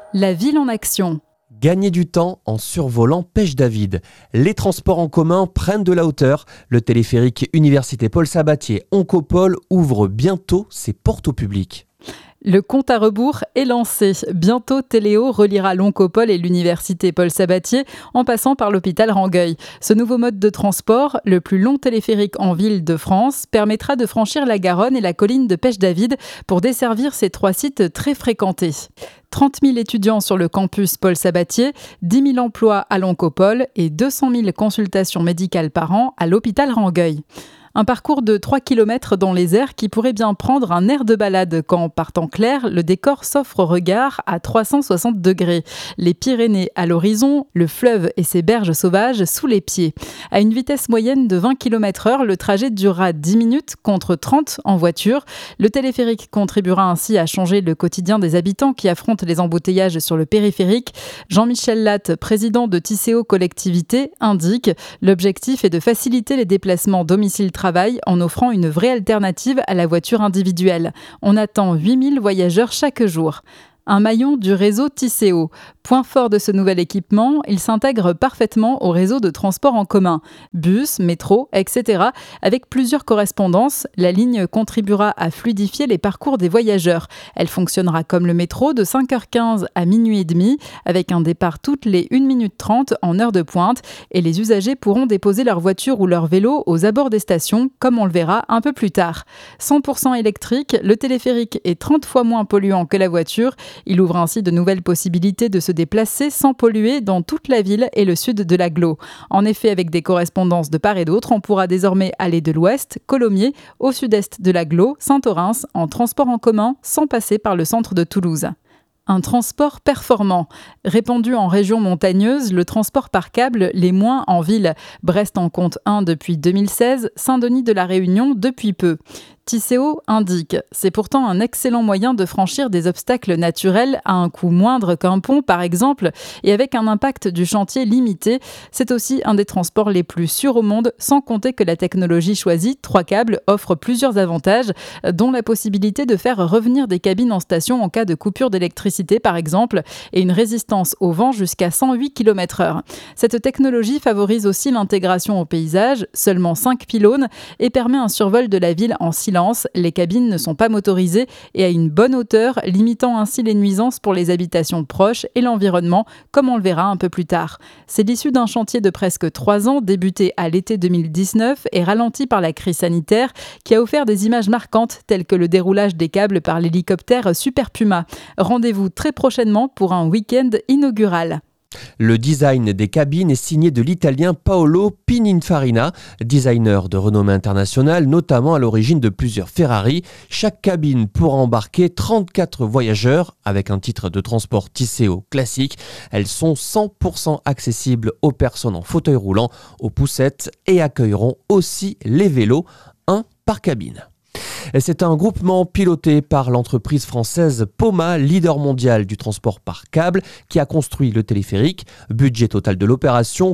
La ville en action. Gagner du temps en survolant Pêche-David. Les transports en commun prennent de la hauteur. Le téléphérique Université Paul Sabatier Oncopole ouvre bientôt ses portes au public. Le compte à rebours est lancé. Bientôt, Téléo reliera l'Oncopole et l'Université Paul Sabatier en passant par l'hôpital Rangueil. Ce nouveau mode de transport, le plus long téléphérique en ville de France, permettra de franchir la Garonne et la colline de Pêche-David pour desservir ces trois sites très fréquentés. 30 000 étudiants sur le campus Paul Sabatier, 10 000 emplois à l'Oncopole et 200 000 consultations médicales par an à l'hôpital Rangueil. Un parcours de 3 km dans les airs qui pourrait bien prendre un air de balade quand, par temps clair, le décor s'offre au regard à 360 degrés. Les Pyrénées à l'horizon, le fleuve et ses berges sauvages sous les pieds. À une vitesse moyenne de 20 km/h, le trajet durera 10 minutes contre 30 en voiture. Le téléphérique contribuera ainsi à changer le quotidien des habitants qui affrontent les embouteillages sur le périphérique. Jean-Michel Latte, président de Tisséo Collectivité, indique « L'objectif est de faciliter les déplacements domicile-travail en offrant une vraie alternative à la voiture individuelle. On attend 8 000 voyageurs chaque jour. » Un maillon du réseau Tisséo. Point fort de ce nouvel équipement, il s'intègre parfaitement au réseau de transport en commun. Bus, métro, etc. Avec plusieurs correspondances, la ligne contribuera à fluidifier les parcours des voyageurs. Elle fonctionnera comme le métro de 5h15 à minuit et demi, avec un départ toutes les 1 minute 30 en heure de pointe. Et les usagers pourront déposer leur voiture ou leur vélo aux abords des stations, comme on le verra un peu plus tard. 100% électrique, le téléphérique est 30 fois moins polluant que la voiture. Il ouvre ainsi de nouvelles possibilités de se déplacer sans polluer dans toute la ville et le sud de l'agglo. En effet, avec des correspondances de part et d'autre, on pourra désormais aller de l'ouest, Colomiers, au sud-est de l'agglo, Saint-Orens, en transport en commun sans passer par le centre de Toulouse. Un transport performant. Répandu en région montagneuse, le transport par câble l'est moins en ville. Brest en compte un depuis 2016, Saint-Denis de la Réunion depuis peu. Tisséo indique « C'est pourtant un excellent moyen de franchir des obstacles naturels à un coût moindre qu'un pont par exemple et avec un impact du chantier limité. C'est aussi un des transports les plus sûrs au monde sans compter que la technologie choisie, 3 câbles, offre plusieurs avantages dont la possibilité de faire revenir des cabines en station en cas de coupure d'électricité par exemple et une résistance au vent jusqu'à 108 km/h. Cette technologie favorise aussi l'intégration au paysage, seulement 5 pylônes et permet un survol de la ville en silence. Les cabines ne sont pas motorisées et à une bonne hauteur, limitant ainsi les nuisances pour les habitations proches et l'environnement, comme on le verra un peu plus tard. C'est l'issue d'un chantier de presque 3 ans, débuté à l'été 2019 et ralenti par la crise sanitaire, qui a offert des images marquantes telles que le déroulage des câbles par l'hélicoptère Super Puma. Rendez-vous très prochainement pour un week-end inaugural. Le design des cabines est signé de l'italien Paolo Pininfarina, designer de renommée internationale, notamment à l'origine de plusieurs Ferrari. Chaque cabine pourra embarquer 34 voyageurs avec un titre de transport Tisséo classique. Elles sont 100% accessibles aux personnes en fauteuil roulant, aux poussettes et accueilleront aussi les vélos, un par cabine. C'est un groupement piloté par l'entreprise française Poma, leader mondial du transport par câble, qui a construit le téléphérique. Budget total de l'opération,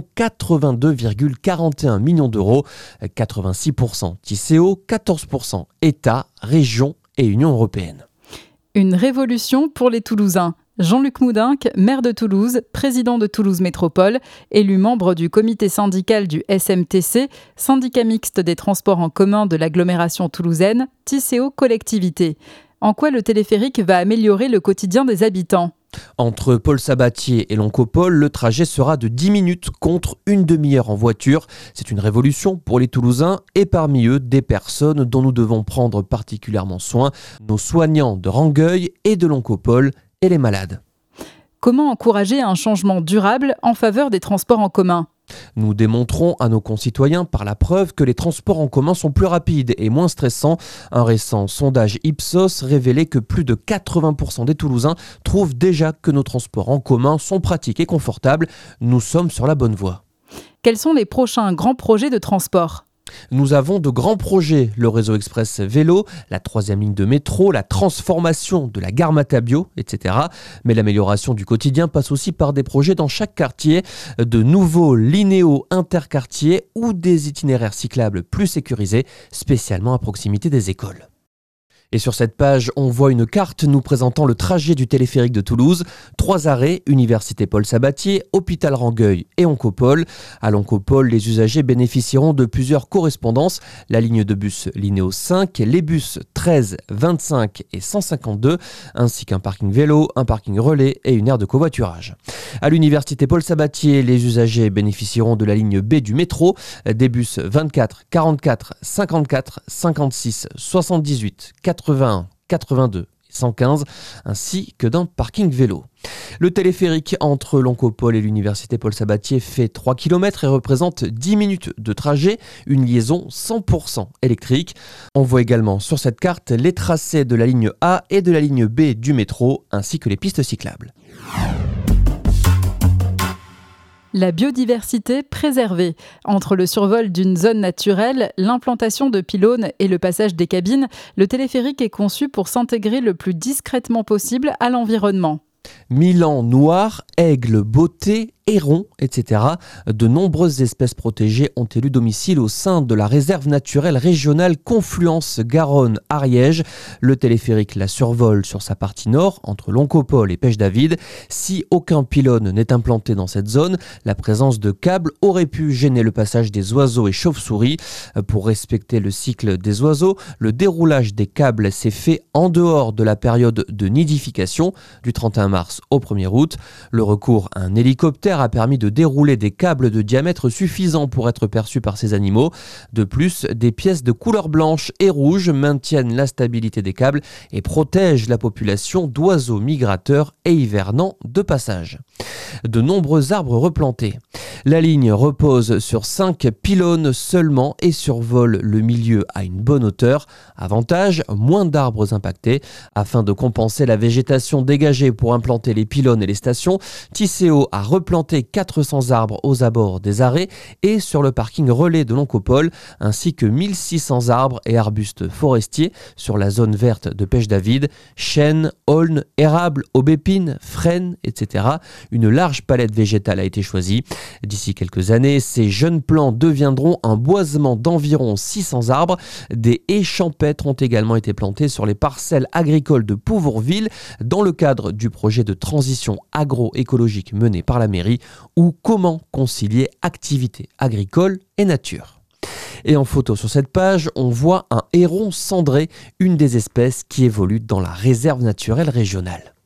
82,41 millions d'euros, 86% Tisséo, 14% État, région et Union européenne. Une révolution pour les Toulousains. Jean-Luc Moudinque, maire de Toulouse, président de Toulouse Métropole, élu membre du comité syndical du SMTC, syndicat mixte des transports en commun de l'agglomération toulousaine, Tisséo Collectivité. En quoi le téléphérique va améliorer le quotidien des habitants ? Entre Paul Sabatier et l'Oncopole, le trajet sera de 10 minutes contre une demi-heure en voiture. C'est une révolution pour les Toulousains et parmi eux des personnes dont nous devons prendre particulièrement soin, nos soignants de Rangueil et de l'Oncopole et les malades. Comment encourager un changement durable en faveur des transports en commun ? Nous démontrons à nos concitoyens par la preuve que les transports en commun sont plus rapides et moins stressants. Un récent sondage Ipsos révélait que plus de 80% des Toulousains trouvent déjà que nos transports en commun sont pratiques et confortables. Nous sommes sur la bonne voie. Quels sont les prochains grands projets de transport ? Nous avons de grands projets, le réseau express vélo, la 3e ligne de métro, la transformation de la gare Matabio, etc. Mais l'amélioration du quotidien passe aussi par des projets dans chaque quartier, de nouveaux linéaux interquartiers ou des itinéraires cyclables plus sécurisés, spécialement à proximité des écoles. Et sur cette page, on voit une carte nous présentant le trajet du téléphérique de Toulouse. 3 arrêts, Université Paul Sabatier, Hôpital Rangueil et Oncopole. À l'Oncopole, les usagers bénéficieront de plusieurs correspondances. La ligne de bus Linéo 5, les bus 13, 25 et 152, ainsi qu'un parking vélo, un parking relais et une aire de covoiturage. À l'Université Paul Sabatier, les usagers bénéficieront de la ligne B du métro, des bus 24, 44, 54, 56, 78, 81, 82 et 115, ainsi que d'un parking vélo. Le téléphérique entre l'Oncopole et l'Université Paul Sabatier fait 3 km et représente 10 minutes de trajet, une liaison 100% électrique. On voit également sur cette carte les tracés de la ligne A et de la ligne B du métro, ainsi que les pistes cyclables. La biodiversité préservée. Entre le survol d'une zone naturelle, l'implantation de pylônes et le passage des cabines, le téléphérique est conçu pour s'intégrer le plus discrètement possible à l'environnement. Milan noir, aigle, beauté, hérons, etc. De nombreuses espèces protégées ont élu domicile au sein de la réserve naturelle régionale Confluence Garonne-Ariège. Le téléphérique la survole sur sa partie nord, entre l'Oncopole et Pêche-David. Si aucun pylône n'est implanté dans cette zone, la présence de câbles aurait pu gêner le passage des oiseaux et chauves-souris. Pour respecter le cycle des oiseaux, le déroulage des câbles s'est fait en dehors de la période de nidification, du 31 mars au 1er août. Le recours à un hélicoptère a permis de dérouler des câbles de diamètre suffisant pour être perçus par ces animaux. De plus, des pièces de couleur blanche et rouge maintiennent la stabilité des câbles et protègent la population d'oiseaux migrateurs et hivernants de passage. De nombreux arbres replantés. La ligne repose sur 5 pylônes seulement et survole le milieu à une bonne hauteur. Avantage, moins d'arbres impactés. Afin de compenser la végétation dégagée pour implanter les pylônes et les stations, Tisséo a replanté 400 arbres aux abords des arrêts et sur le parking relais de l'Oncopole, ainsi que 1600 arbres et arbustes forestiers sur la zone verte de Pêche-David, chênes, aulnes, érables, aubépines, frênes, etc. Une large palette végétale a été choisie. D'ici quelques années, ces jeunes plants deviendront un boisement d'environ 600 arbres. Des haies champêtres ont également été plantées sur les parcelles agricoles de Pouvourville dans le cadre du projet de transition agroécologique mené par la mairie, ou comment concilier activité agricole et nature. Et en photo sur cette page, on voit un héron cendré, une des espèces qui évolue dans la réserve naturelle régionale.